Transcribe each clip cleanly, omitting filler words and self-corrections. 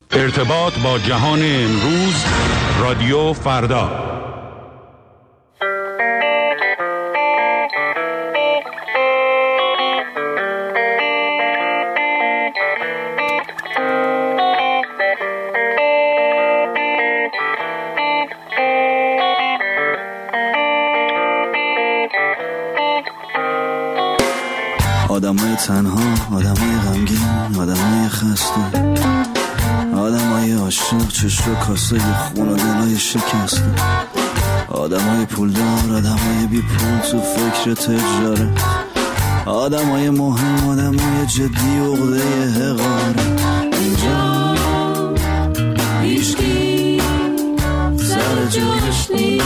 ارتباط با جهان امروز، رادیو فردا. آدمای تنها، آدمای غمگین، آدمای خسته، آدمای عاشق، چشم و کاسه خون و دلای شکسته، آدمای پولدار، آدمای بی پول تو فکر تجارت، آدمای مهم، آدمای جدی و عقده حقارت. اینجا هیچکی سر جاش نیست،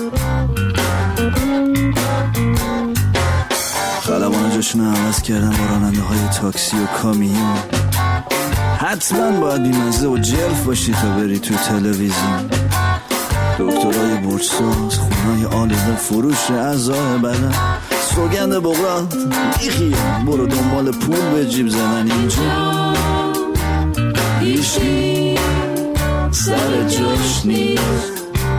خلبانا جاشون عوض کردن با راننده های تاکسی و کامیون. حتما باید بیمزه و جلف باشی تا بری تو تلویزیون. دکترای برساز، خونای آلوده، فروش اعضای بدن، سوگند بغرات بیخیه، برو دنبال پول به جیب زدن. اینجا هیچکی سر جاش نیست.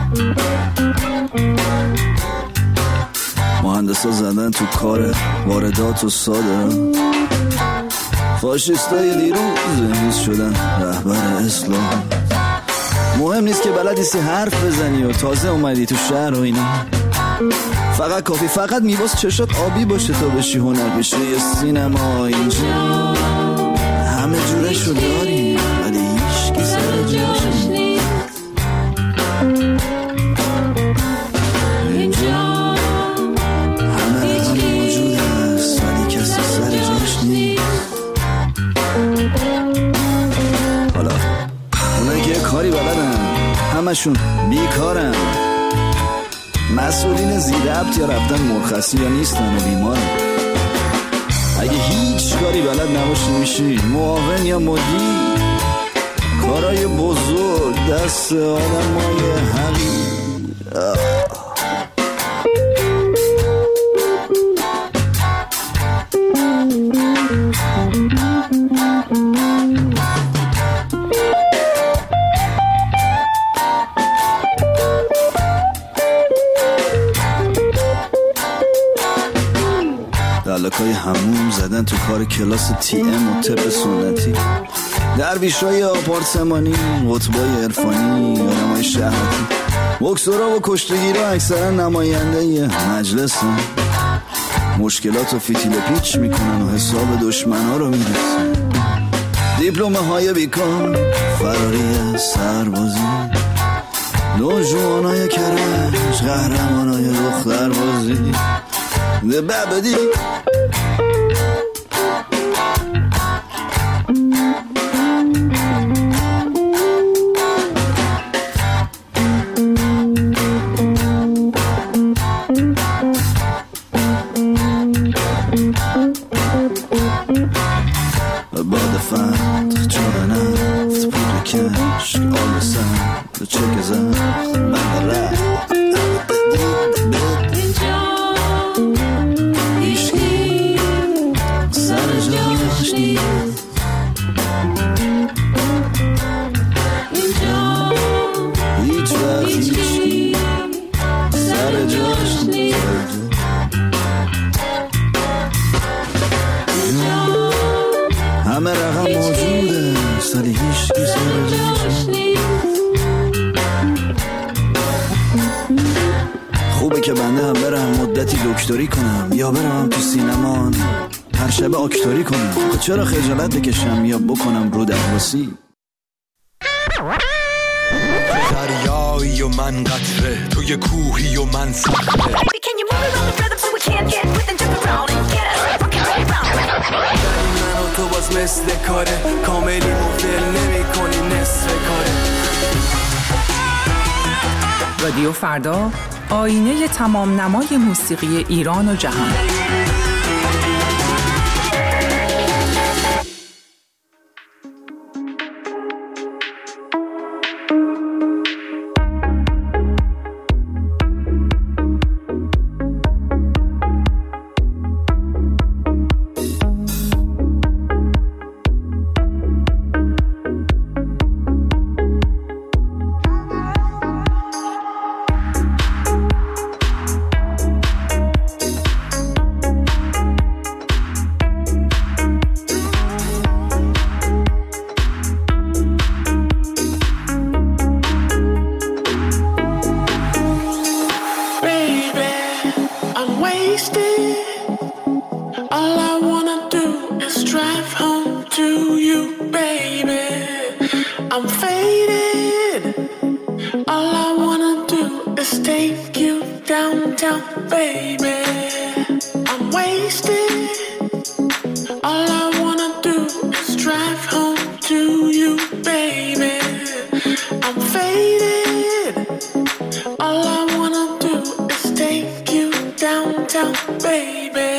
مهندسا زدن تو کار واردات و صادرات، فاشیستای دیروز امروز شدن رهبر اسلام. مهم نیست که بلد نیستی حرف بزنی و تازه اومدی تو شهر و اینا، فقط کافی فقط میباس چشات آبی باشه تا بشی هنر بشه یه سینما. اینجا همه جورشو داری ولی هیچکی سر جاش نیست. کاری بلدن همشون بیکارن، مسئولین زیربط یا رفتن مرخصی یا نیستن و بیمارن. اگه هیچ کاری بلد نباشی میشی معاون یا مدیر. کارای بزرگ دست آدمای حقیر. دلکای هموم زدن تو کار کلاس تی ام و طب سنتی، درویشای آپارتمانی، قطبای عرفانی، آدمای شهرتی، بکسورا و کشتگیرا اکثرا نماینده مجلسن. مشکلات و فتیل پیچ میکنن و حساب دشمنا رو میرسن. دیپلمه های بیکار، فراری سربازی، نوجوانای کرج، قهرمانای دختربازی. ده بابدی باد فتح چون نفت پول کشک آل سن چک زخت من رفت. همه رقم موجوده سالی هیچکی سر جاش نیست. خوبه که بنده هم برم مدتی دکتری کنم یا برم تو سینما هر شب آکتوری کنم. چرا خجالت بکشم یا بکنم رو درواسی. دریایی و من قطره، توی کوهی و من صخره. من و تو باز مثل کاره، کاملی مفدل نمی کنی نصف کاره. رادیو فردا، آینه تمام نمای موسیقی ایران و جهان. I'm faded. All I wanna do is take you downtown, baby. I'm wasted. All I wanna do is drive home to you, baby. I'm faded. All I wanna do is take you downtown, baby.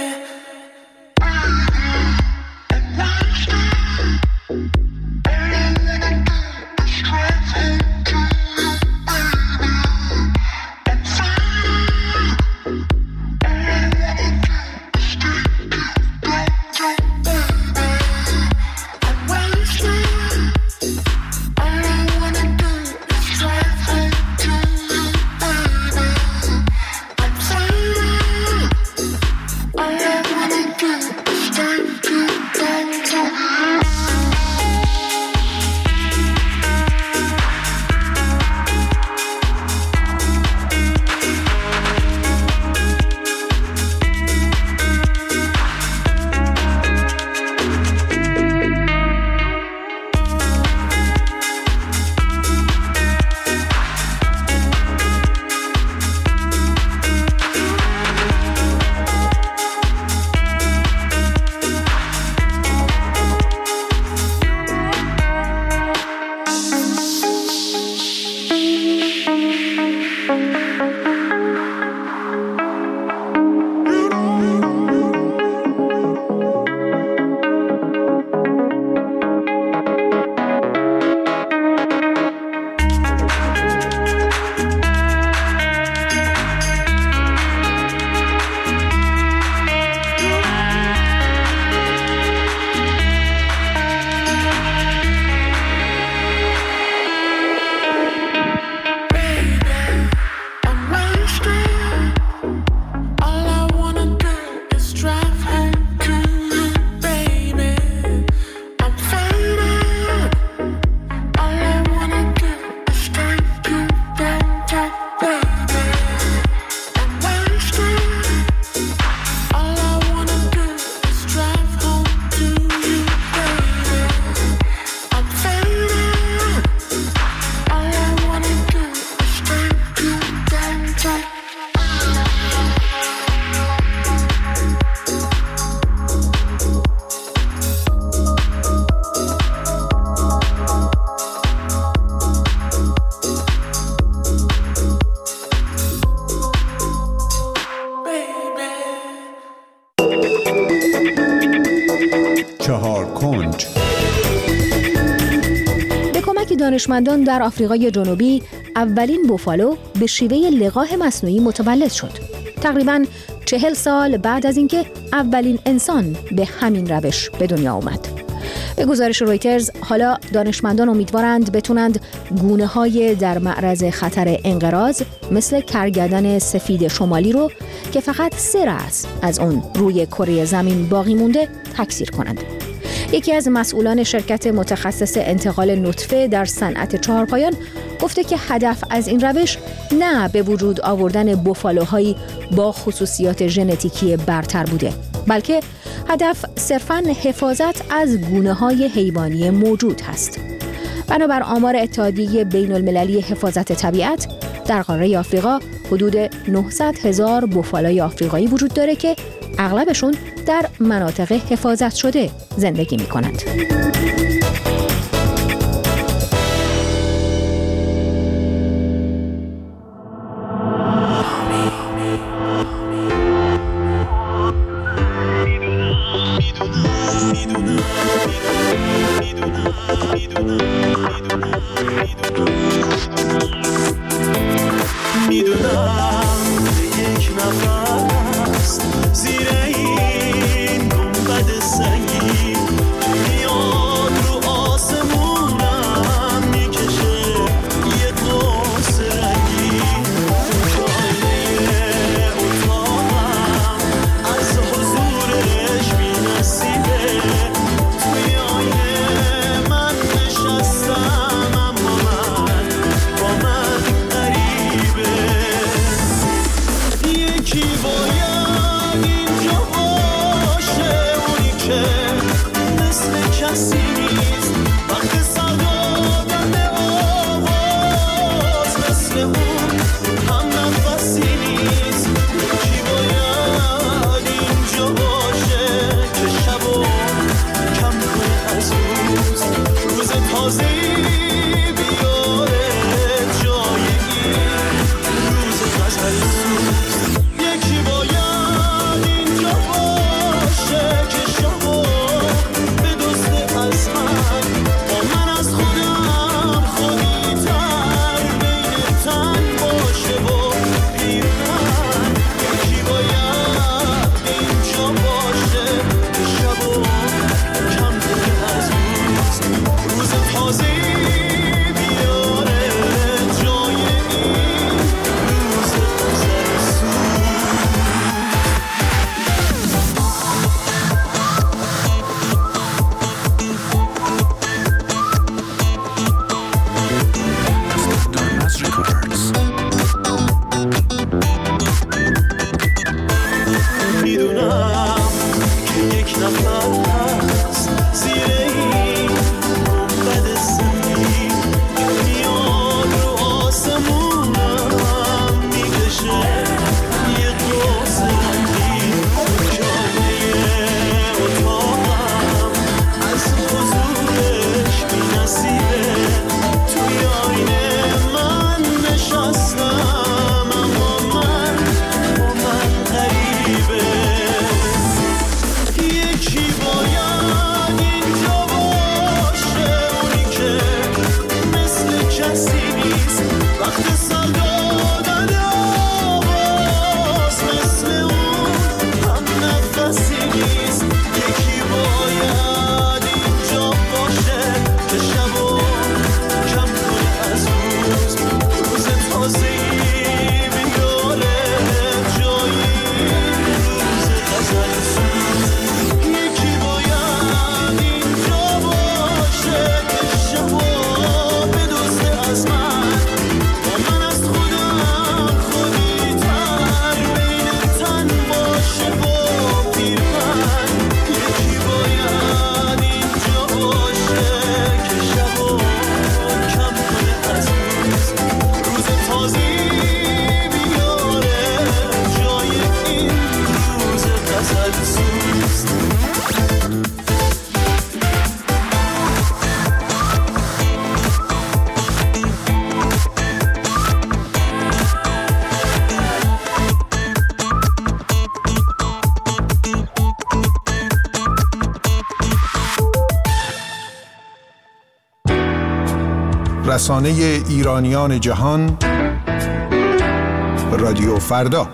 دانشمندان در آفریقای جنوبی اولین بوفالو به شیوه لقاح مصنوعی متولد شد. تقریباً 40 سال بعد از اینکه اولین انسان به همین روش به دنیا آمد. به گزارش رویترز، حالا دانشمندان امیدوارند بتونند گونه‌های در معرض خطر انقراض مثل کرگدن سفید شمالی رو که فقط 3 رأس از اون روی کره زمین باقی مونده تکثیر کنند. یکی از مسئولان شرکت متخصص انتقال نطفه در صنعت چهارپایان گفته که هدف از این روش نه به وجود آوردن بوفالوهایی با خصوصیات ژنتیکی برتر بوده، بلکه هدف صرفاً حفاظت از گونه‌های حیوانی موجود هست. بنابر آمار اتحادیه بین المللی حفاظت طبیعت، در قاره آفریقا حدود 900,000 بوفالوی آفریقایی وجود داره که اغلبشون در مناطق حفاظت شده زندگی می‌کنند. یکی باید این رسانه ایرانیان جهان رادیو فردا.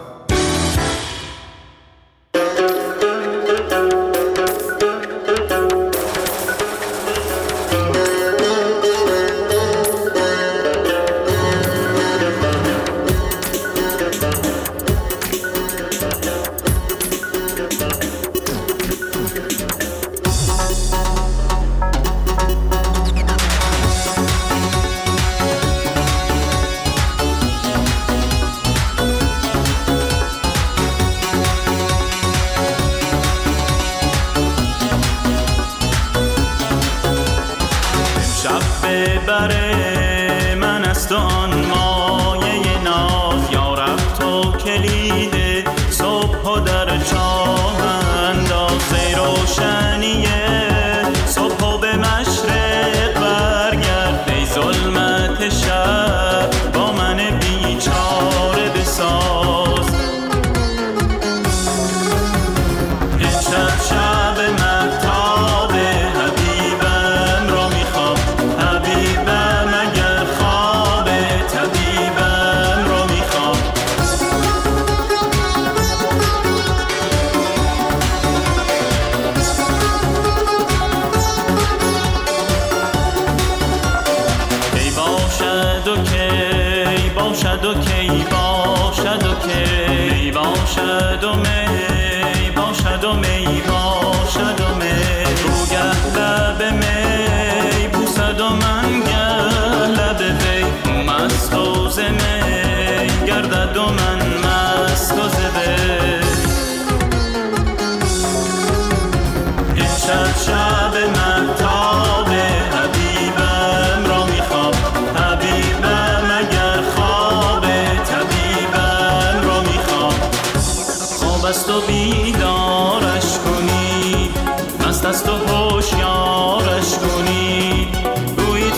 دست و هوشیارش کنید، گویید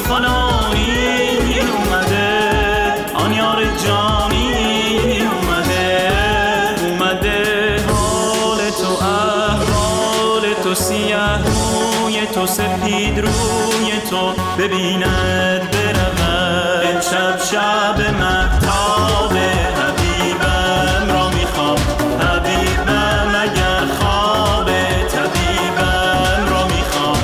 امید روی تو ببیند برود. امشب شب مهتاب حبیبم را میخوام، حبیبم اگر خواب طبیبم را میخوام.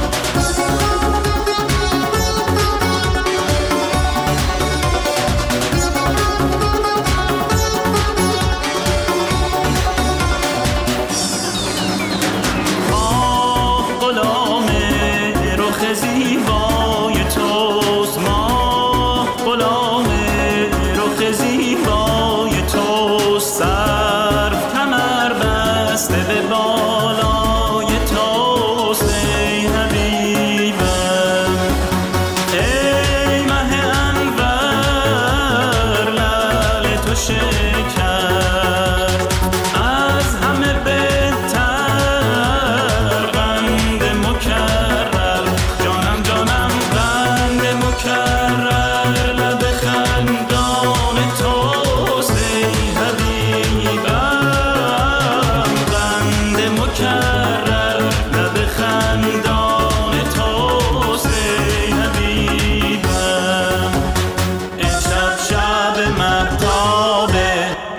غلام رخ زیبای توست، ما غلام رخ زیبای توست. سرف کمر بسته به بالای توست ای حبیبم. ای مه انور لعل تو شکر، از همه بهتر قند مکرر. جانم جانم قند مکرر لب خندان توست ای حبیبم. قند مکرر لب خندان توست ای حبیبم. امشب شب مهتابه.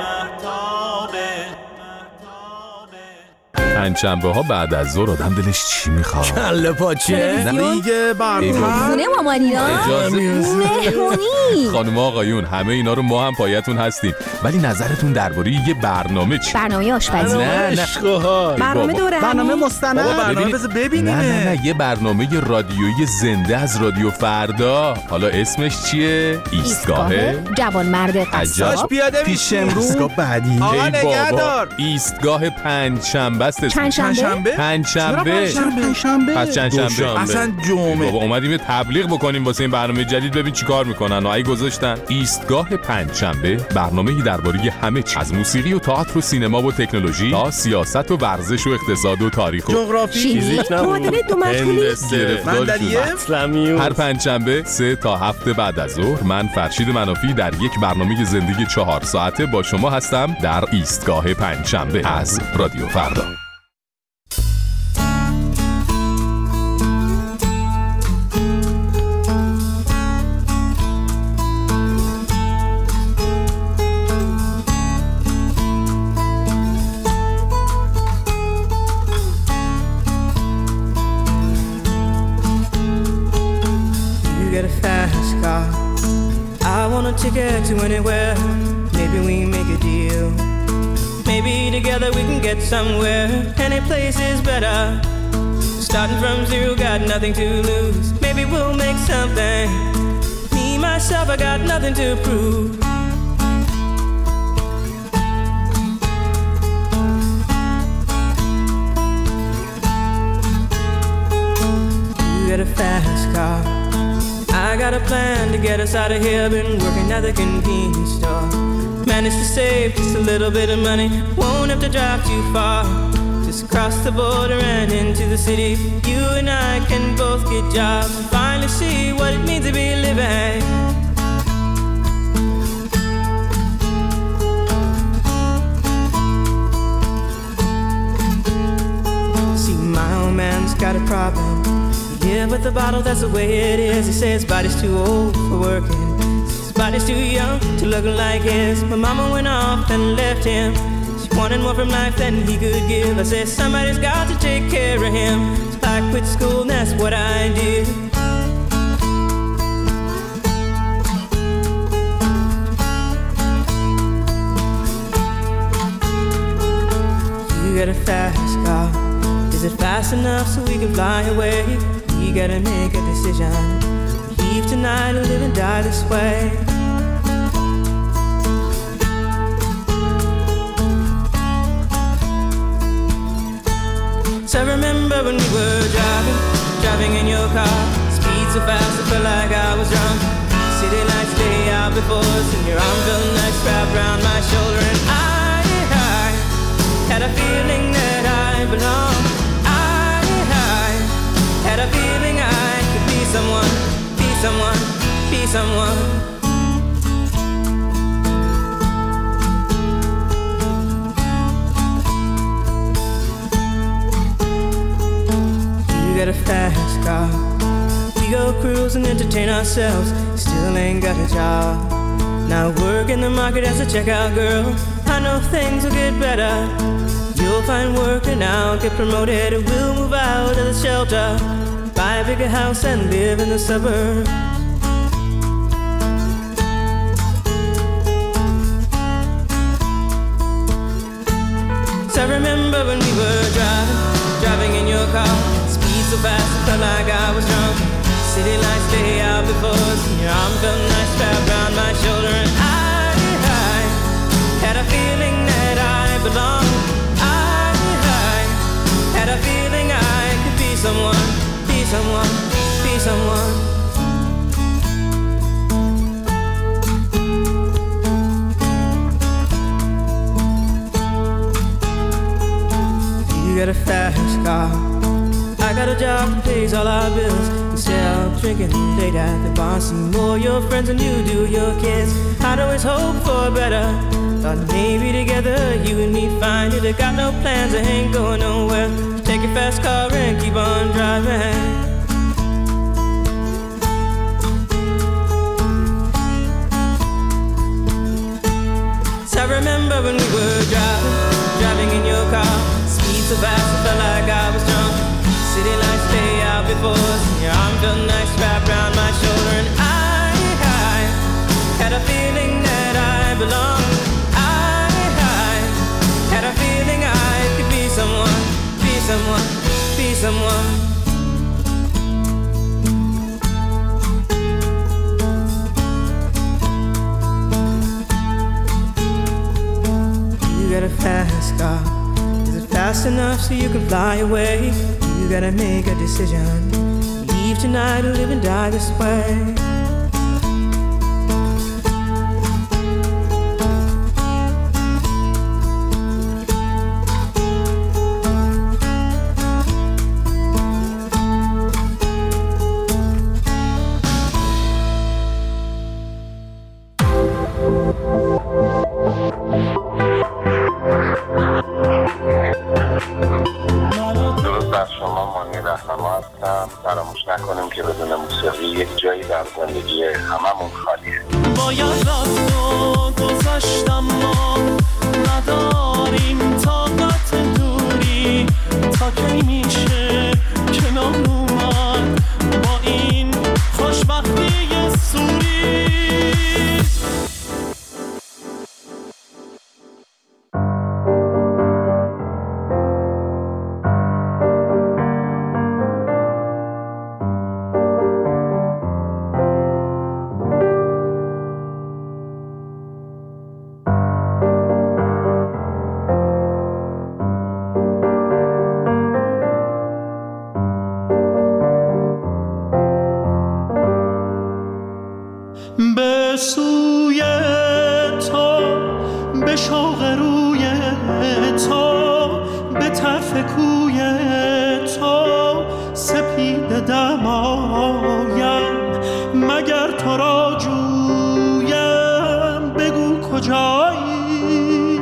پنجشنبه ها بعد از ظهر آدم دلش چی میخواد؟ کله پاچه دیگه برنامه خونه مامانینا مهمونی. خانم آقایون همه اینا رو ما هم پایتون هستیم، ولی نظرتون درباره یه برنامه چی؟ برنامه آشپزی، نه برنامه دوره، برنامه مستند، برنامه بذار ببینیم. نه یه برنامه رادیویی زنده از رادیو فردا. حالا اسمش چیه؟ ایستگاه جوانمرد قصاب. پیاده پیش امروز ایستگاه بعدی. آقا نگهدار. ایستگاه پنجشنبه است. پنجشنبه؟ پنجشنبه. پس چندشنبه. اصلا جمعه. بابا اومدیم تبلیغ بکنیم واسه این برنامه جدید، ببین چیکار میکنن. اگه گذاشتن ایستگاه پنجشنبه، برنامه‌ای درباره همه چیز، از موسیقی و تئاتر و سینما و تکنولوژی تا سیاست و ورزش و اقتصاد و تاریخ و جغرافی، فیزیک، معادله دو مجهولی، هر پنجشنبه 3 تا 7 بعد از ظهر من فرشید منافی در یک برنامه زندگی 4 ساعته با شما هستم در ایستگاه پنجشنبه از رادیو فردا. Ticket to anywhere, maybe we make a deal. Maybe together we can get somewhere. Any place is better. Starting from zero, got nothing to lose. Maybe we'll make something. Me, myself, I got nothing to prove. You got a fast car, I got a plan to get us out of here. Been working at the convenience store. Managed to save just a little bit of money. Won't have to drive too far. Just cross the border and into the city. You and I can both get jobs and finally see what it means to be living. See, my old man's got a problem. Yeah, but the bottle, that's the way it is. He says his body's too old for working. His body's too young to look like his. My mama went off and left him. She wanted more from life than he could give. I said somebody's got to take care of him. So I quit school and that's what I did. You got a fast car. Is it fast enough so we can fly away? We gotta make a decision. Leave tonight or live and die this way. So I remember when we were driving in your car. Speed so fast I felt like I was drunk. City lights day out before us, and your arm felt nice wrapped around my shoulder. And I had a feeling that I belonged. Had a feeling I could be someone, be someone, be someone. You got a fast car, go cruise and entertain ourselves. Still ain't got a job. Now work in the market as a checkout girl. I know things will get better. You'll find work and I'll get promoted. We'll move out of the shelter, buy a bigger house and live in the suburbs. So I remember when we were driving in your car. Speed so fast, it felt like I was drunk. City lights lay out before us, and your arm felt nice wrapped around my shoulder. And I had a feeling that I belonged. I had a feeling I could be someone, be someone, be someone. You got a fast car, I got a job that pays all our bills. Instead of drinking late at the bar, see more your friends than you do your kids. I'd always hope for better. Thought maybe together you and me find it. I got no plans, I ain't going nowhere. Take your fast car and keep on driving. So I remember when we were driving in your car. Speed so fast, it felt like I was drunk. City lights lay out before us, and your arm felt nice wrapped around my shoulder. And I had a feeling that I belonged. I had a feeling I could be someone, be someone, be someone. You got a fast car. Is it fast enough so you can fly away? You gotta make a decision. Leave tonight or live and die this way. فراموش نکنیم که بدون موسیقی یک جایی در زندگی هممون خالیه. باید رفت و گذشتم ما نداریم طاقت دوری تا کی میشه کنار اومد با این خوشبختی سوری. به سوی تو، به شوق روی تو، به طرف کوی تو سپید دمایم. مگر تو را جویم بگو کجایی؟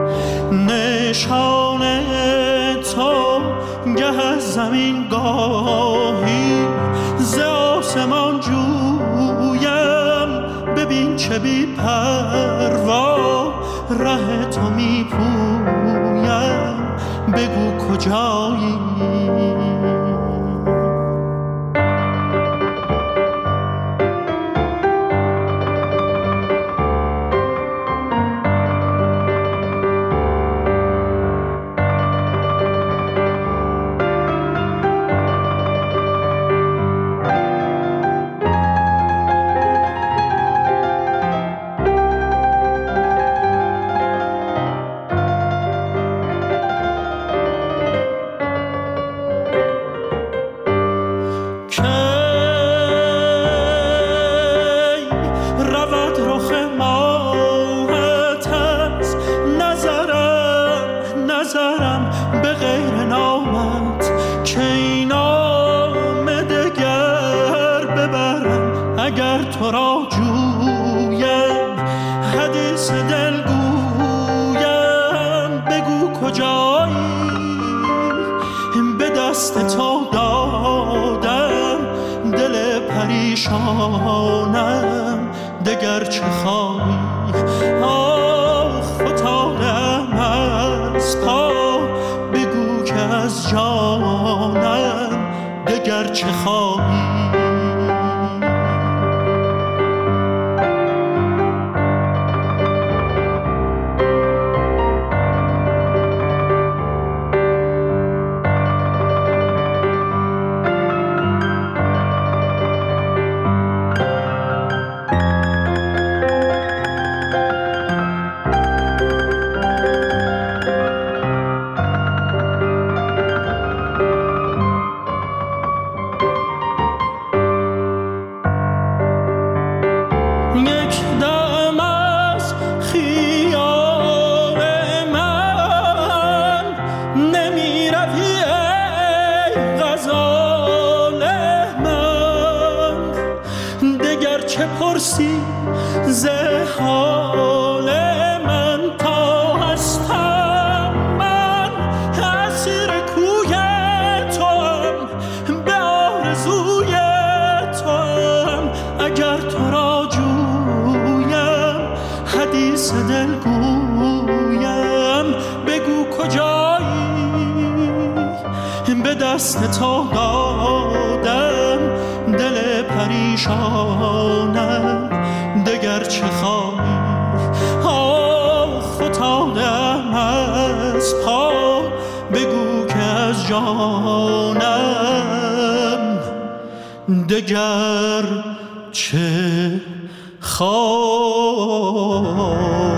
نشان تو گه از زمین گاهی ز آسمان جویم. ببین چه بی پروا ره تو می پویم، بگو کجایی؟ اگر تو را جویم حدیث دل گویم، بگو کجایی؟ به دست تو دادم دل جانم دگر چه خواهی؟ آخ فتادم از پا، بگو که از جانم دگر چه خواهی؟ دست تو دادم دل پریشانم دگر چه خواهی؟ آخ فتادم از پا، بگو که از جانم دگر چه خواهی؟